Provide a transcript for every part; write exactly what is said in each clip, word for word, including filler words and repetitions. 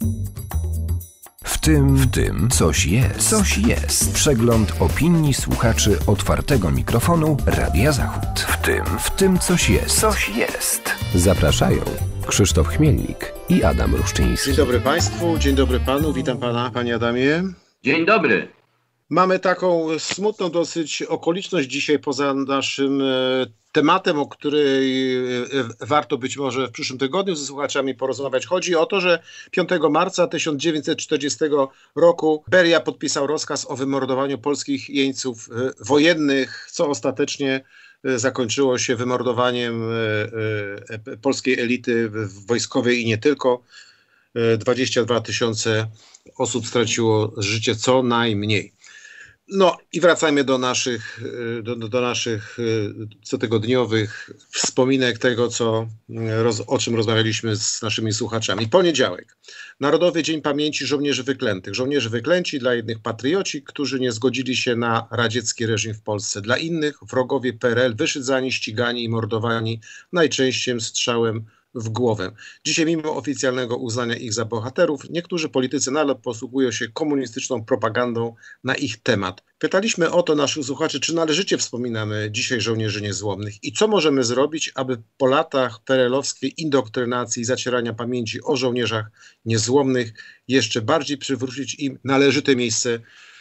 W tym, w tym coś jest. Coś jest. Przegląd opinii słuchaczy otwartego mikrofonu Radia Zachód. W tym, w tym coś jest. Coś jest. Zapraszają Krzysztof Chmielnik i Adam Ruszczyński. Dzień dobry Państwu, dzień dobry Panu, witam Pana, Panie Adamie. Dzień dobry. Mamy taką smutną dosyć okoliczność dzisiaj poza naszym tematem, o której warto być może w przyszłym tygodniu ze słuchaczami porozmawiać. Chodzi o to, że piątego marca tysiąc dziewięćset czterdziestego roku Beria podpisał rozkaz o wymordowaniu polskich jeńców wojennych, co ostatecznie zakończyło się wymordowaniem polskiej elity wojskowej i nie tylko. dwadzieścia dwa tysiące osób straciło życie co najmniej. No i wracajmy do naszych, do, do naszych cotygodniowych wspominek tego, co, roz, o czym rozmawialiśmy z naszymi słuchaczami. Poniedziałek. Narodowy Dzień Pamięci Żołnierzy Wyklętych. Żołnierze wyklęci, dla jednych patrioci, którzy nie zgodzili się na radziecki reżim w Polsce. Dla innych wrogowie P R L, wyszydzani, ścigani i mordowani najczęściej strzałem w głowę. Dzisiaj mimo oficjalnego uznania ich za bohaterów, niektórzy politycy nadal posługują się komunistyczną propagandą na ich temat. Pytaliśmy o to naszych słuchaczy, czy należycie wspominamy dzisiaj żołnierzy niezłomnych i co możemy zrobić, aby po latach perelowskiej indoktrynacji i zacierania pamięci o żołnierzach niezłomnych jeszcze bardziej przywrócić im należyte miejsce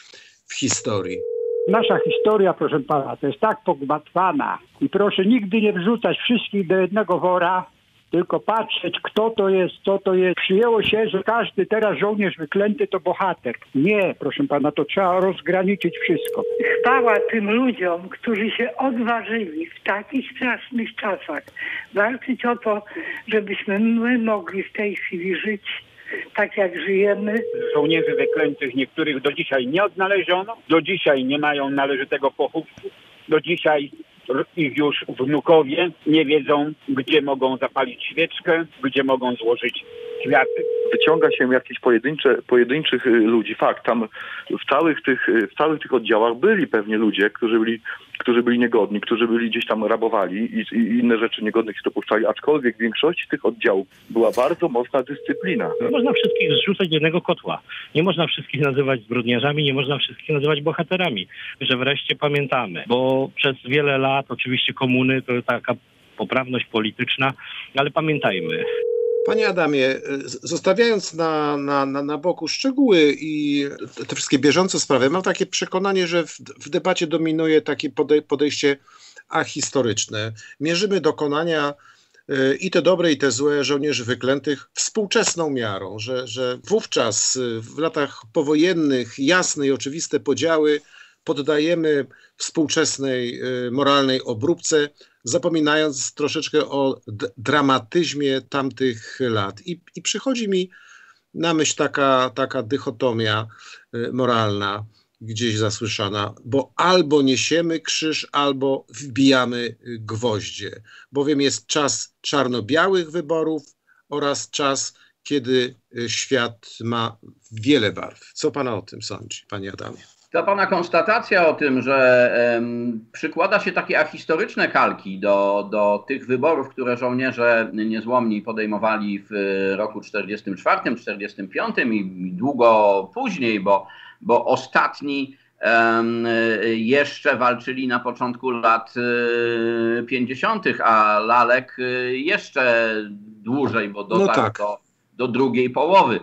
w historii. Nasza historia, proszę pana, to jest tak pogmatwana i proszę nigdy nie wrzucać wszystkich do jednego wora, tylko patrzeć, kto to jest, co to jest. Przyjęło się, że każdy teraz żołnierz wyklęty to bohater. Nie, proszę pana, to trzeba rozgraniczyć wszystko. Chwała tym ludziom, którzy się odważyli w takich strasznych czasach walczyć o to, żebyśmy my mogli w tej chwili żyć tak, jak żyjemy. Żołnierzy wyklętych niektórych do dzisiaj nie odnaleziono, do dzisiaj nie mają należytego pochówku, do dzisiaj ich już wnukowie nie wiedzą, gdzie mogą zapalić świeczkę, gdzie mogą złożyć kwiaty. Wyciąga się jakieś pojedyncze, pojedynczych ludzi. Fakt, tam w całych tych, w całych tych oddziałach byli pewnie ludzie, którzy byli, którzy byli niegodni, którzy byli gdzieś tam rabowali i, i inne rzeczy niegodnych się dopuszczali, aczkolwiek w większości tych oddziałów była bardzo mocna dyscyplina. Nie można wszystkich zrzucać do jednego kotła. Nie można wszystkich nazywać zbrodniarzami, nie można wszystkich nazywać bohaterami. Że wreszcie pamiętamy, bo przez wiele lat oczywiście komuny to taka poprawność polityczna, ale pamiętajmy. Panie Adamie, zostawiając na, na, na, na boku szczegóły i te wszystkie bieżące sprawy, mam takie przekonanie, że w, w debacie dominuje takie podej- podejście ahistoryczne. Mierzymy dokonania y, i te dobre, i te złe żołnierzy wyklętych współczesną miarą, że, że wówczas w latach powojennych jasne i oczywiste podziały poddajemy współczesnej y, moralnej obróbce, zapominając troszeczkę o d- dramatyzmie tamtych lat. I, i przychodzi mi na myśl taka, taka dychotomia y, moralna, gdzieś zasłyszana, bo albo niesiemy krzyż, albo wbijamy gwoździe, bowiem jest czas czarno-białych wyborów oraz czas, kiedy świat ma wiele barw. Co pana o tym sądzi, panie Adamie? Ta pana konstatacja o tym, że um, przykłada się takie ahistoryczne kalki do, do tych wyborów, które żołnierze niezłomni podejmowali w roku czterdziestym czwartym, czterdziestym piątym i długo później, bo, bo ostatni um, jeszcze walczyli na początku lat pięćdziesiątych, a Lalek jeszcze dłużej, bo dotarł no tak. do, do drugiej połowy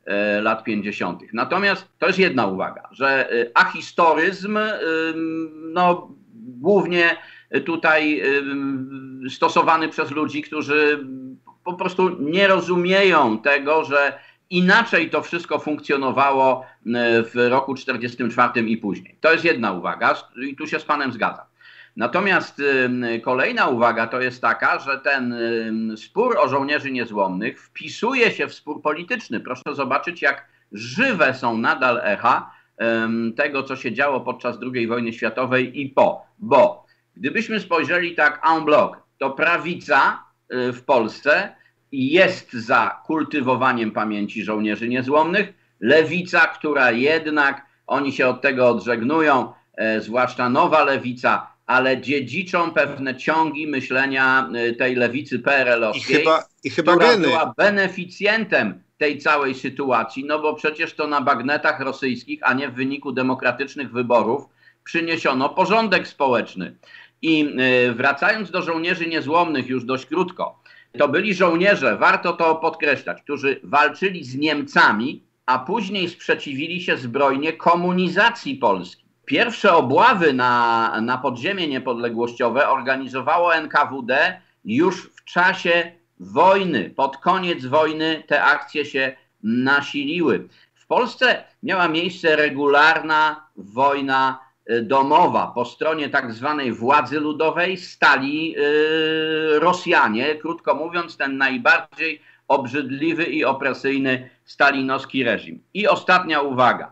lat pięćdziesiątych. Natomiast to jest jedna uwaga, że ahistoryzm no, głównie tutaj stosowany przez ludzi, którzy po prostu nie rozumieją tego, że inaczej to wszystko funkcjonowało w roku czterdziestym czwartym i później. To jest jedna uwaga i tu się z panem zgadzam. Natomiast y, kolejna uwaga to jest taka, że ten y, spór o żołnierzy niezłomnych wpisuje się w spór polityczny. Proszę zobaczyć, jak żywe są nadal echa y, tego, co się działo podczas drugiej wojny światowej i po. Bo gdybyśmy spojrzeli tak en bloc, to prawica y, w Polsce jest za kultywowaniem pamięci żołnierzy niezłomnych. Lewica, która jednak, oni się od tego odżegnują, y, zwłaszcza nowa lewica, ale dziedziczą pewne ciągi myślenia tej lewicy P R L owskiej, I chyba, i chyba która geny. była beneficjentem tej całej sytuacji, no bo przecież to na bagnetach rosyjskich, a nie w wyniku demokratycznych wyborów przyniesiono porządek społeczny. I wracając do żołnierzy niezłomnych już dość krótko, to byli żołnierze, warto to podkreślać, którzy walczyli z Niemcami, a później sprzeciwili się zbrojnie komunizacji Polski. Pierwsze obławy na, na podziemie niepodległościowe organizowało N K W D już w czasie wojny. Pod koniec wojny te akcje się nasiliły. W Polsce miała miejsce regularna wojna domowa. Po stronie tak zwanej władzy ludowej stali yy, Rosjanie, krótko mówiąc ten najbardziej obrzydliwy i opresyjny stalinowski reżim. I ostatnia uwaga.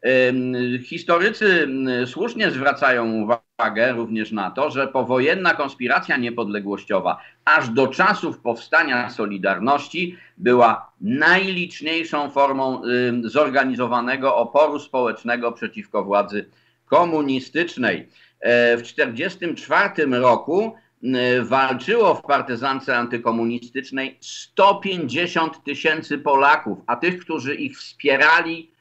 Yy, historycy słusznie zwracają uwagę również na to, że powojenna konspiracja niepodległościowa aż do czasów powstania Solidarności była najliczniejszą formą yy, zorganizowanego oporu społecznego przeciwko władzy komunistycznej. W tysiąc dziewięćset czterdziestym czwartym roku walczyło w partyzance antykomunistycznej sto pięćdziesiąt tysięcy Polaków, a tych, którzy ich wspierali,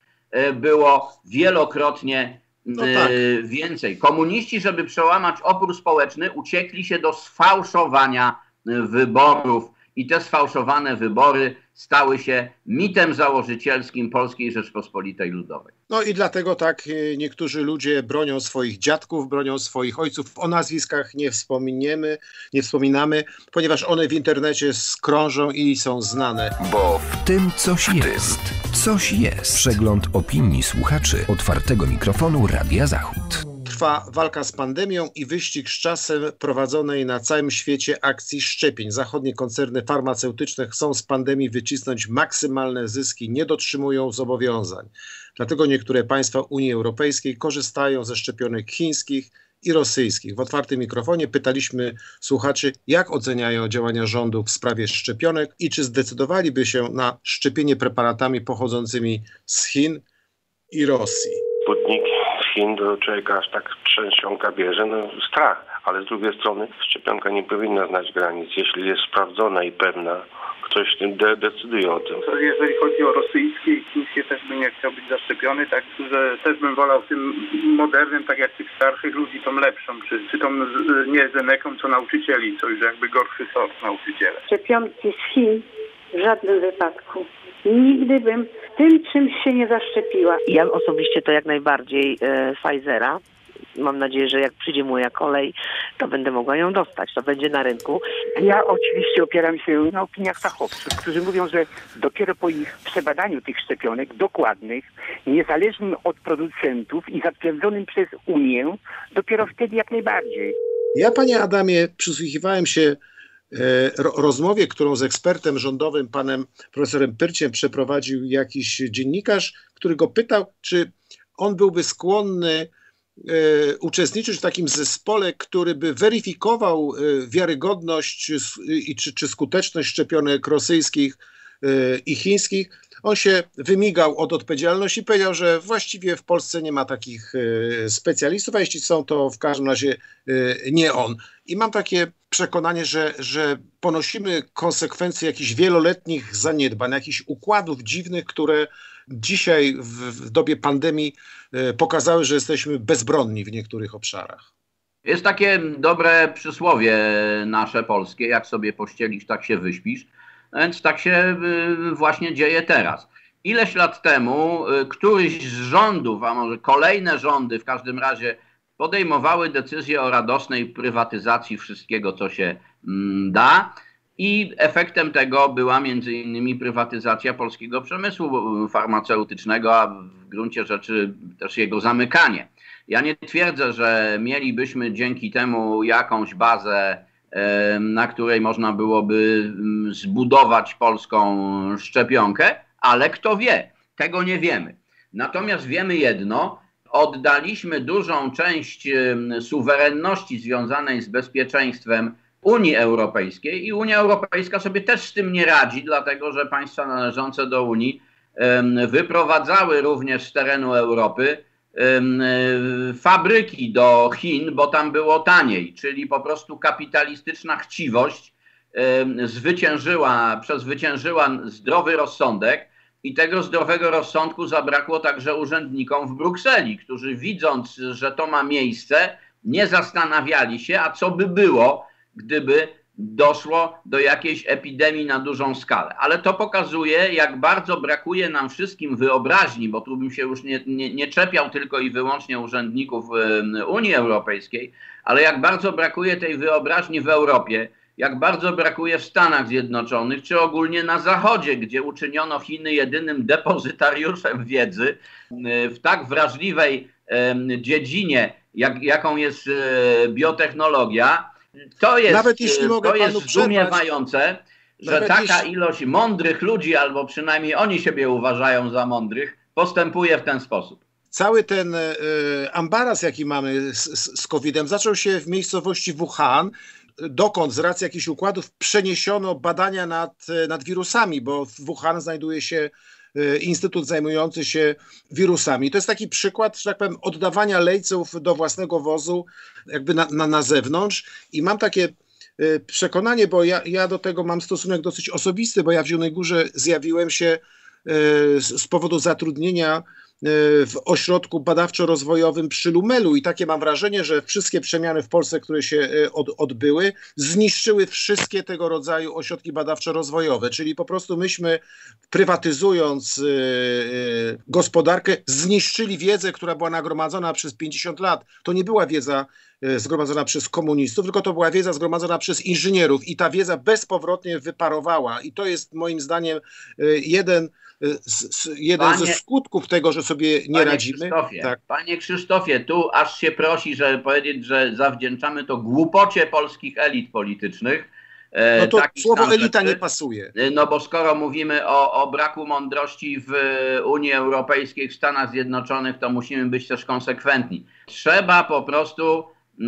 było wielokrotnie no tak. więcej. Komuniści, żeby przełamać opór społeczny, uciekli się do sfałszowania wyborów i te sfałszowane wybory stały się mitem założycielskim Polskiej Rzeczpospolitej Ludowej. No i dlatego tak niektórzy ludzie bronią swoich dziadków, bronią swoich ojców. O nazwiskach nie wspomniemy, nie wspominamy, ponieważ one w internecie skrążą i są znane. Bo w tym coś jest. Coś jest. Przegląd opinii słuchaczy otwartego mikrofonu Radia Zachód. Trwa walka z pandemią i wyścig z czasem prowadzonej na całym świecie akcji szczepień. Zachodnie koncerny farmaceutyczne chcą z pandemii wycisnąć maksymalne zyski, nie dotrzymują zobowiązań. Dlatego niektóre państwa Unii Europejskiej korzystają ze szczepionek chińskich i rosyjskich. W otwartym mikrofonie pytaliśmy słuchaczy, jak oceniają działania rządu w sprawie szczepionek i czy zdecydowaliby się na szczepienie preparatami pochodzącymi z Chin i Rosji. Sputnik z Chin do człowieka aż tak trzęsionka bierze, no strach, ale z drugiej strony szczepionka nie powinna znać granic. Jeśli jest sprawdzona i pewna, ktoś de- decyduje o tym. Jeżeli chodzi o rosyjskie i chińskie, też bym nie chciał być zaszczepiony, tak, że też bym wolał tym modernym, tak jak tych starszych ludzi, tą lepszą, czy, czy tą nie zeneką, co nauczycieli, co już jakby gorszy sort nauczyciele. Szczepionki z Chin w żadnym wypadku. Nigdy bym tym czymś się nie zaszczepiła. Ja osobiście to jak najbardziej e, Pfizera. Mam nadzieję, że jak przyjdzie moja kolej, to będę mogła ją dostać. To będzie na rynku. Ja oczywiście opieram się na opiniach fachowców, którzy mówią, że dopiero po ich przebadaniu tych szczepionek dokładnych, niezależnym od producentów i zatwierdzonym przez Unię, dopiero wtedy jak najbardziej. Ja, panie Adamie, przysłuchiwałem się rozmowie, którą z ekspertem rządowym, panem profesorem Pyrciem, przeprowadził jakiś dziennikarz, który go pytał, czy on byłby skłonny uczestniczyć w takim zespole, który by weryfikował wiarygodność i czy, czy skuteczność szczepionek rosyjskich i chińskich. On się wymigał od odpowiedzialności i powiedział, że właściwie w Polsce nie ma takich specjalistów, a jeśli są, to w każdym razie nie on. I mam takie przekonanie, że, że ponosimy konsekwencje jakichś wieloletnich zaniedbań, jakichś układów dziwnych, które dzisiaj w, w dobie pandemii pokazały, że jesteśmy bezbronni w niektórych obszarach. Jest takie dobre przysłowie nasze polskie, jak sobie pościelisz, tak się wyśpisz. Więc tak się właśnie dzieje teraz. Ileś lat temu któryś z rządów, a może kolejne rządy w każdym razie podejmowały decyzję o radosnej prywatyzacji wszystkiego, co się da. I efektem tego była między innymi prywatyzacja polskiego przemysłu farmaceutycznego, a w gruncie rzeczy też jego zamykanie. Ja nie twierdzę, że mielibyśmy dzięki temu jakąś bazę, na której można byłoby zbudować polską szczepionkę, ale kto wie, tego nie wiemy. Natomiast wiemy jedno, oddaliśmy dużą część suwerenności związanej z bezpieczeństwem Unii Europejskiej i Unia Europejska sobie też z tym nie radzi, dlatego że państwa należące do Unii wyprowadzały również z terenu Europy fabryki do Chin, bo tam było taniej, czyli po prostu kapitalistyczna chciwość zwyciężyła, przezwyciężyła zdrowy rozsądek I tego zdrowego rozsądku zabrakło także urzędnikom w Brukseli, którzy widząc, że to ma miejsce, nie zastanawiali się, a co by było, gdyby doszło do jakiejś epidemii na dużą skalę. Ale to pokazuje, jak bardzo brakuje nam wszystkim wyobraźni, bo tu bym się już nie, nie, nie czepiał tylko i wyłącznie urzędników Unii Europejskiej, ale jak bardzo brakuje tej wyobraźni w Europie, jak bardzo brakuje w Stanach Zjednoczonych, czy ogólnie na Zachodzie, gdzie uczyniono Chiny jedynym depozytariuszem wiedzy w tak wrażliwej dziedzinie, jak, jaką jest biotechnologia. To jest, Nawet jeśli mogę to jest panu przerwać, zdumiewające, że nawet taka jeśli... ilość mądrych ludzi, albo przynajmniej oni siebie uważają za mądrych, postępuje w ten sposób. Cały ten y, ambaras, jaki mamy z, z kowidem, zaczął się w miejscowości Wuhan, dokąd z racji jakichś układów przeniesiono badania nad, nad wirusami, bo w Wuhan znajduje się instytut zajmujący się wirusami. To jest taki przykład, że tak powiem, oddawania lejców do własnego wozu jakby na, na, na zewnątrz i mam takie przekonanie, bo ja, ja do tego mam stosunek dosyć osobisty, bo ja w Zielonej Górze zjawiłem się z, z powodu zatrudnienia w ośrodku badawczo-rozwojowym przy Lumelu i takie mam wrażenie, że wszystkie przemiany w Polsce, które się od, odbyły, zniszczyły wszystkie tego rodzaju ośrodki badawczo-rozwojowe, czyli po prostu myśmy, prywatyzując y, y, gospodarkę, zniszczyli wiedzę, która była nagromadzona przez pięćdziesiąt lat. To nie była wiedza y, zgromadzona przez komunistów, tylko to była wiedza zgromadzona przez inżynierów i ta wiedza bezpowrotnie wyparowała i to jest moim zdaniem y, jeden jeden panie, ze skutków tego, że sobie nie panie radzimy. Krzysztofie, tak. Panie Krzysztofie, tu aż się prosi, żeby powiedzieć, że zawdzięczamy to głupocie polskich elit politycznych. No to słowo elita rzeczy. nie pasuje. No bo skoro mówimy o, o braku mądrości w Unii Europejskiej, w Stanach Zjednoczonych, to musimy być też konsekwentni. Trzeba po prostu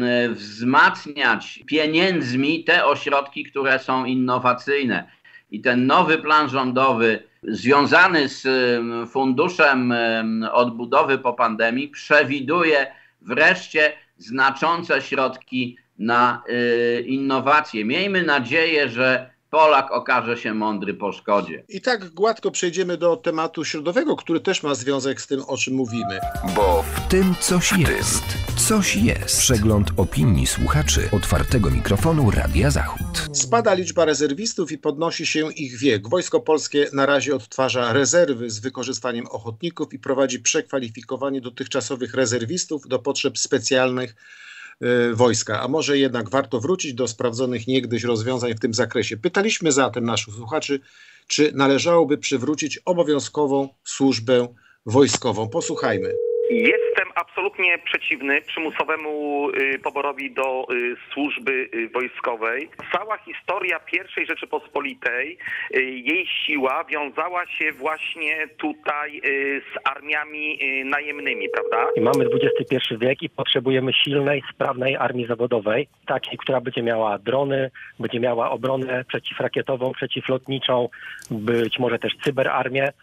wzmacniać pieniędzmi te ośrodki, które są innowacyjne. I ten nowy plan rządowy związany z funduszem odbudowy po pandemii przewiduje wreszcie znaczące środki na innowacje. Miejmy nadzieję, że Polak okaże się mądry po szkodzie. I tak gładko przejdziemy do tematu środowego, który też ma związek z tym, o czym mówimy. Bo w tym coś jest. Coś jest. Przegląd opinii słuchaczy otwartego mikrofonu Radia Zachód. Spada liczba rezerwistów i podnosi się ich wiek. Wojsko Polskie na razie odtwarza rezerwy z wykorzystaniem ochotników i prowadzi przekwalifikowanie dotychczasowych rezerwistów do potrzeb specjalnych wojska, a może jednak warto wrócić do sprawdzonych niegdyś rozwiązań w tym zakresie. Pytaliśmy zatem naszych słuchaczy, czy należałoby przywrócić obowiązkową służbę wojskową. Posłuchajmy. Jestem absolutnie przeciwny przymusowemu poborowi do służby wojskowej. Cała historia pierwszej Rzeczypospolitej, jej siła wiązała się właśnie tutaj z armiami najemnymi, prawda? I mamy dwudziesty pierwszy wiek i potrzebujemy silnej, sprawnej armii zawodowej, takiej, która będzie miała drony, będzie miała obronę przeciwrakietową, przeciwlotniczą, być może też cyberarmię,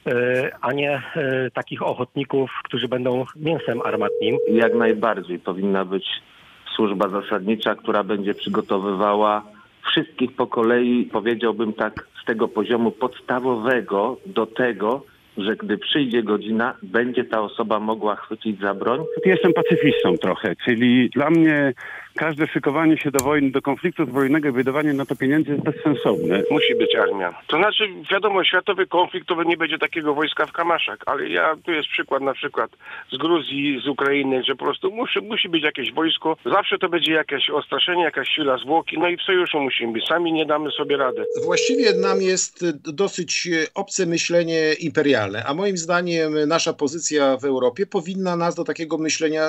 a nie takich ochotników, którzy będą mięsem armatnim. Jak najbardziej powinna być służba zasadnicza, która będzie przygotowywała wszystkich po kolei, powiedziałbym tak, z tego poziomu podstawowego do tego, że gdy przyjdzie godzina, będzie ta osoba mogła chwycić za broń. Jestem pacyfistą trochę, czyli dla mnie każde szykowanie się do wojny, do konfliktu zbrojnego i wydawanie na to pieniędzy jest bezsensowne. Musi być armia. To znaczy, wiadomo, światowy konflikt to nie będzie takiego wojska w kamaszach, ale ja, tu jest przykład na przykład z Gruzji, z Ukrainy, że po prostu musi, musi być jakieś wojsko, zawsze to będzie jakieś ostraszenie, jakaś siła zwłoki, no i w sojuszu musimy być, sami nie damy sobie rady. Właściwie nam jest dosyć obce myślenie imperialne, a moim zdaniem nasza pozycja w Europie powinna nas do takiego myślenia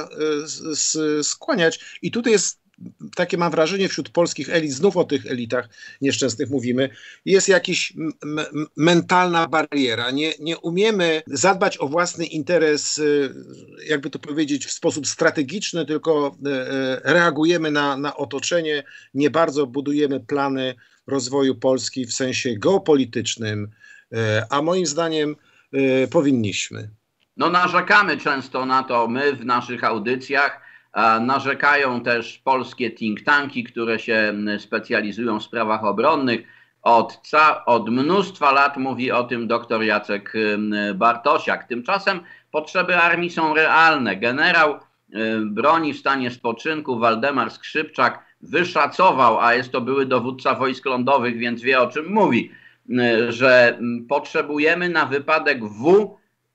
skłaniać i tutaj jest takie mam wrażenie wśród polskich elit, znów o tych elitach nieszczęsnych mówimy, jest jakaś mentalna bariera. Nie, nie umiemy zadbać o własny interes, jakby to powiedzieć, w sposób strategiczny, tylko reagujemy na, na otoczenie, nie bardzo budujemy plany rozwoju Polski w sensie geopolitycznym, a moim zdaniem powinniśmy. No narzekamy często na to my w naszych audycjach, narzekają też polskie think tanki, które się specjalizują w sprawach obronnych. Od, ca- od mnóstwa lat mówi o tym dr Jacek Bartosiak. Tymczasem potrzeby armii są realne. Generał broni w stanie spoczynku Waldemar Skrzypczak wyszacował, a jest to były dowódca wojsk lądowych, więc wie o czym mówi, że potrzebujemy na wypadek W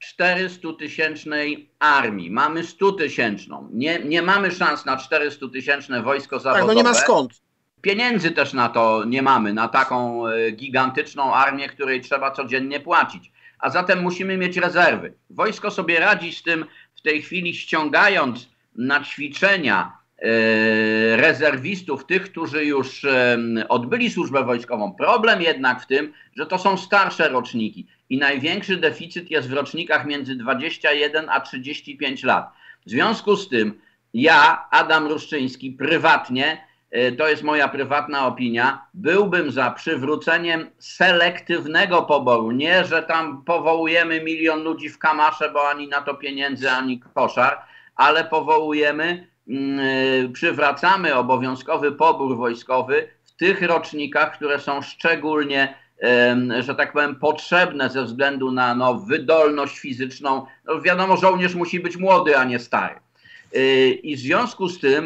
czterystutysięcznej armii. Mamy stutysięczną. Nie, nie mamy szans na czterystutysięczne wojsko zawodowe. Tak, no nie ma skąd. Pieniędzy też na to nie mamy, na taką gigantyczną armię, której trzeba codziennie płacić. A zatem musimy mieć rezerwy. Wojsko sobie radzi z tym w tej chwili, ściągając na ćwiczenia e, rezerwistów, tych, którzy już e, odbyli służbę wojskową. Problem jednak w tym, że to są starsze roczniki i największy deficyt jest w rocznikach między dwadzieścia jeden a trzydzieści pięć lat. W związku z tym ja, Adam Ruszczyński, prywatnie, to jest moja prywatna opinia, byłbym za przywróceniem selektywnego poboru. Nie, że tam powołujemy milion ludzi w kamasze, bo ani na to pieniędzy, ani koszar, ale powołujemy, yy, przywracamy obowiązkowy pobór wojskowy w tych rocznikach, które są szczególnie, yy, że tak powiem, potrzebne ze względu na no, wydolność fizyczną. No, wiadomo, żołnierz musi być młody, a nie stary. Yy, I w związku z tym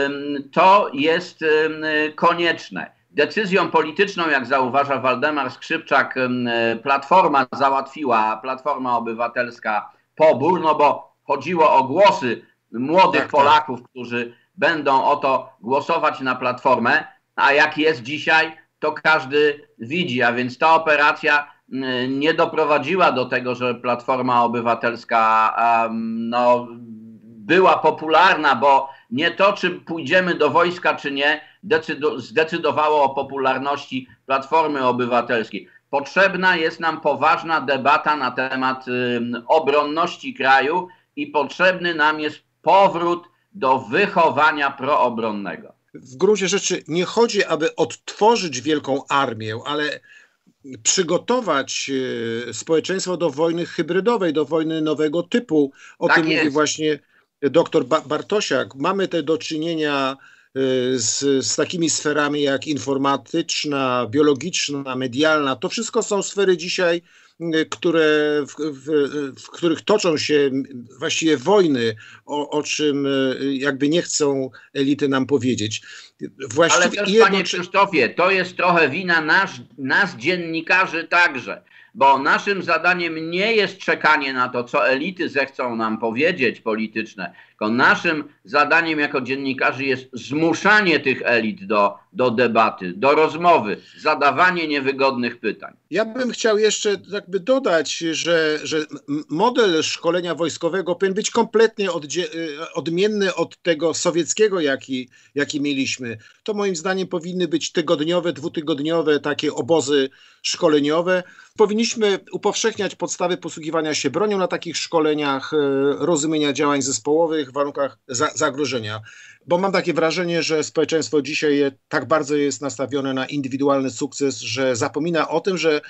to jest konieczne. Decyzją polityczną, jak zauważa Waldemar Skrzypczak, Platforma załatwiła, Platforma Obywatelska, pobór, no bo chodziło o głosy młodych tak, Polaków, tak. którzy będą o to głosować na Platformę, a jak jest dzisiaj, to każdy widzi, a więc ta operacja nie doprowadziła do tego, że Platforma Obywatelska no, była popularna, bo nie to, czy pójdziemy do wojska, czy nie, decydu- zdecydowało o popularności Platformy Obywatelskiej. Potrzebna jest nam poważna debata na temat y, obronności kraju i potrzebny nam jest powrót do wychowania proobronnego. W gruncie rzeczy nie chodzi, aby odtworzyć wielką armię, ale przygotować y, społeczeństwo do wojny hybrydowej, do wojny nowego typu. O tak tym jest. mówi właśnie doktor Bartosiak. Mamy te do czynienia z, z takimi sferami jak informatyczna, biologiczna, medialna. To wszystko są sfery dzisiaj, które, w, w, w których toczą się właściwie wojny, o, o czym jakby nie chcą elity nam powiedzieć. Właściwie Ale też, jedno... panie Krzysztofie, to jest trochę wina nas, nas dziennikarzy także. Bo naszym zadaniem nie jest czekanie na to, co elity zechcą nam powiedzieć polityczne, tylko naszym zadaniem jako dziennikarzy jest zmuszanie tych elit do, do debaty, do rozmowy, zadawanie niewygodnych pytań. Ja bym chciał jeszcze jakby dodać, że, że model szkolenia wojskowego powinien być kompletnie odmienny od tego sowieckiego, jaki, jaki mieliśmy. To moim zdaniem powinny być tygodniowe, dwutygodniowe takie obozy szkoleniowe. Powinniśmy upowszechniać podstawy posługiwania się bronią na takich szkoleniach, rozumienia działań zespołowych w warunkach za, zagrożenia. Bo mam takie wrażenie, że społeczeństwo dzisiaj tak bardzo jest nastawione na indywidualny sukces, że zapomina o tym, że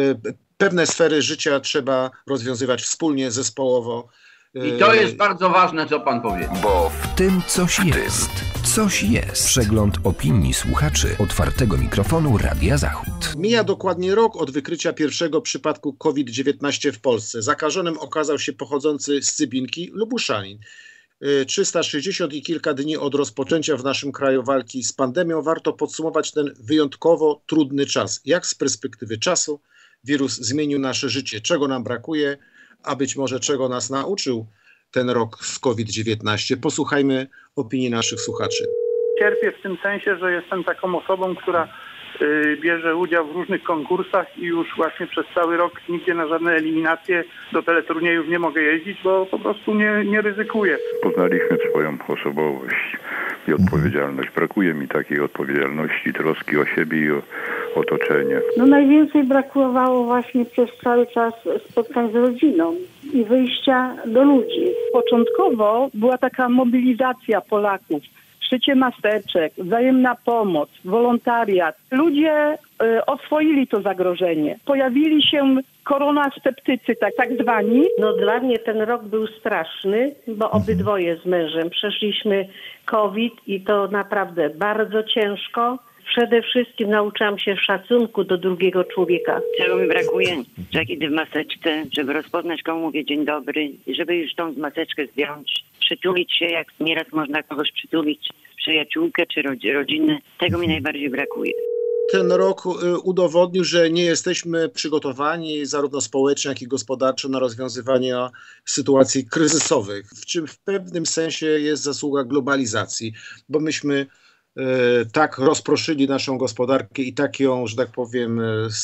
pewne sfery życia trzeba rozwiązywać wspólnie, zespołowo. I to jest bardzo ważne, co pan powiedział. Bo w tym coś jest. Coś jest. Przegląd opinii słuchaczy otwartego mikrofonu Radia Zachód. Mija dokładnie rok od wykrycia pierwszego przypadku COVID dziewiętnaście w Polsce. Zakażonym okazał się pochodzący z Cybinki Lubuszanin. trzysta sześćdziesiąt i kilka dni od rozpoczęcia w naszym kraju walki z pandemią warto podsumować ten wyjątkowo trudny czas. Jak z perspektywy czasu wirus zmienił nasze życie? Czego nam brakuje? A być może czego nas nauczył ten rok z COVID dziewiętnaście. Posłuchajmy opinii naszych słuchaczy. Cierpię w tym sensie, że jestem taką osobą, która y, bierze udział w różnych konkursach i już właśnie przez cały rok nigdzie na żadne eliminacje do teleturniejów nie mogę jeździć, bo po prostu nie, nie ryzykuję. Poznaliśmy swoją osobowość i odpowiedzialność. Brakuje mi takiej odpowiedzialności, troski o siebie i o otoczenie. No najwięcej brakowało właśnie przez cały czas spotkań z rodziną i wyjścia do ludzi. Początkowo była taka mobilizacja Polaków, szycie maseczek, wzajemna pomoc, wolontariat. Ludzie y, oswoili to zagrożenie. Pojawili się koronasceptycy, tak, tak zwani. No dla mnie ten rok był straszny, bo obydwoje z mężem przeszliśmy COVID i to naprawdę bardzo ciężko. Przede wszystkim nauczyłam się szacunku do drugiego człowieka. Czego mi brakuje? Że kiedy w maseczce, żeby rozpoznać, komu mówię dzień dobry, żeby już tą maseczkę zdjąć, przytulić się, jak nieraz można kogoś przytulić, przyjaciółkę czy rodzinę. Tego mi najbardziej brakuje. Ten rok udowodnił, że nie jesteśmy przygotowani zarówno społecznie, jak i gospodarczo na rozwiązywanie sytuacji kryzysowych, w czym w pewnym sensie jest zasługa globalizacji, bo myśmy tak rozproszyli naszą gospodarkę i tak ją, że tak powiem,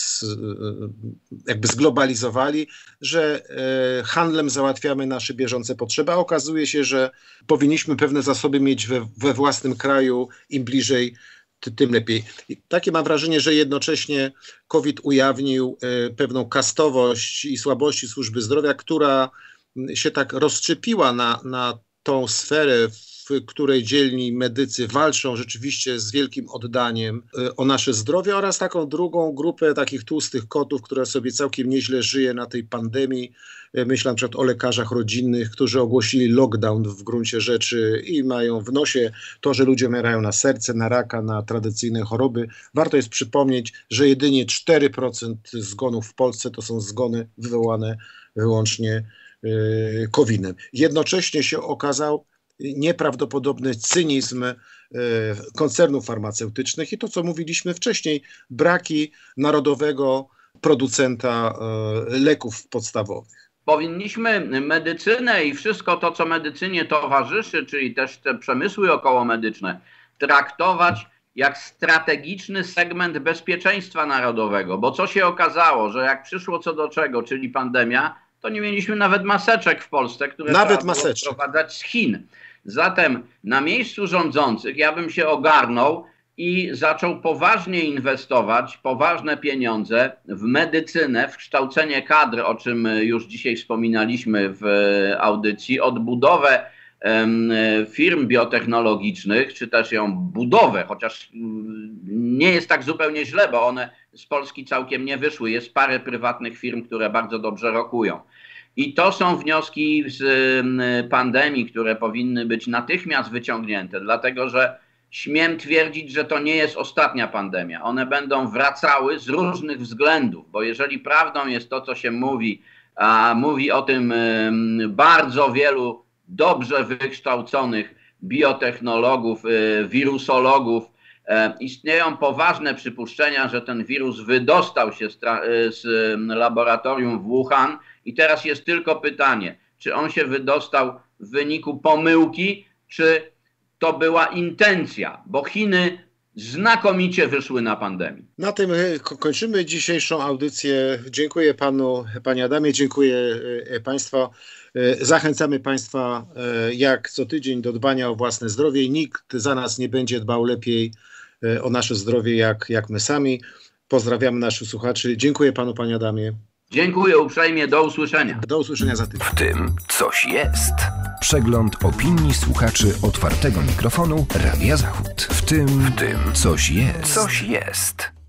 jakby zglobalizowali, że handlem załatwiamy nasze bieżące potrzeby, a okazuje się, że powinniśmy pewne zasoby mieć we, we własnym kraju, im bliżej, tym lepiej. I takie mam wrażenie, że jednocześnie COVID ujawnił pewną kastowość i słabości służby zdrowia, która się tak rozszczepiła na, na tą sferę, w której dzielni medycy walczą rzeczywiście z wielkim oddaniem o nasze zdrowie, oraz taką drugą grupę takich tłustych kotów, która sobie całkiem nieźle żyje na tej pandemii. Myślę na przykład o lekarzach rodzinnych, którzy ogłosili lockdown w gruncie rzeczy i mają w nosie to, że ludzie umierają na serce, na raka, na tradycyjne choroby. Warto jest przypomnieć, że jedynie cztery procent zgonów w Polsce to są zgony wywołane wyłącznie kowidem. Jednocześnie się okazał nieprawdopodobny cynizm koncernów farmaceutycznych i to, co mówiliśmy wcześniej, braki narodowego producenta leków podstawowych. Powinniśmy medycynę i wszystko to, co medycynie towarzyszy, czyli też te przemysły okołomedyczne, traktować jak strategiczny segment bezpieczeństwa narodowego, bo co się okazało, że jak przyszło co do czego, czyli pandemia, to nie mieliśmy nawet maseczek w Polsce, które nawet trzeba było maseczek. sprowadzać z Chin. Zatem na miejscu rządzących ja bym się ogarnął i zaczął poważnie inwestować poważne pieniądze w medycynę, w kształcenie kadr, o czym już dzisiaj wspominaliśmy w audycji, odbudowę firm biotechnologicznych, czy też ją budowę, chociaż nie jest tak zupełnie źle, bo one z Polski całkiem nie wyszły. Jest parę prywatnych firm, które bardzo dobrze rokują. I to są wnioski z pandemii, które powinny być natychmiast wyciągnięte, dlatego że śmiem twierdzić, że to nie jest ostatnia pandemia. One będą wracały z różnych względów, bo jeżeli prawdą jest to, co się mówi, a mówi o tym bardzo wielu dobrze wykształconych biotechnologów, wirusologów, istnieją poważne przypuszczenia, że ten wirus wydostał się z, z laboratorium w Wuhan i teraz jest tylko pytanie, czy on się wydostał w wyniku pomyłki, czy to była intencja, bo Chiny znakomicie wyszły na pandemię. Na tym kończymy dzisiejszą audycję. Dziękuję panu, panie Adamie, dziękuję państwu. Zachęcamy państwa jak co tydzień do dbania o własne zdrowie. Nikt za nas nie będzie dbał lepiej o nasze zdrowie jak, jak my sami. Pozdrawiamy naszych słuchaczy. Dziękuję panu, panie Adamie. Dziękuję uprzejmie. Do usłyszenia. Do usłyszenia za tydzień. W tym coś jest. Przegląd opinii słuchaczy otwartego mikrofonu Radia Zachód. W tym, w tym coś jest. Coś jest.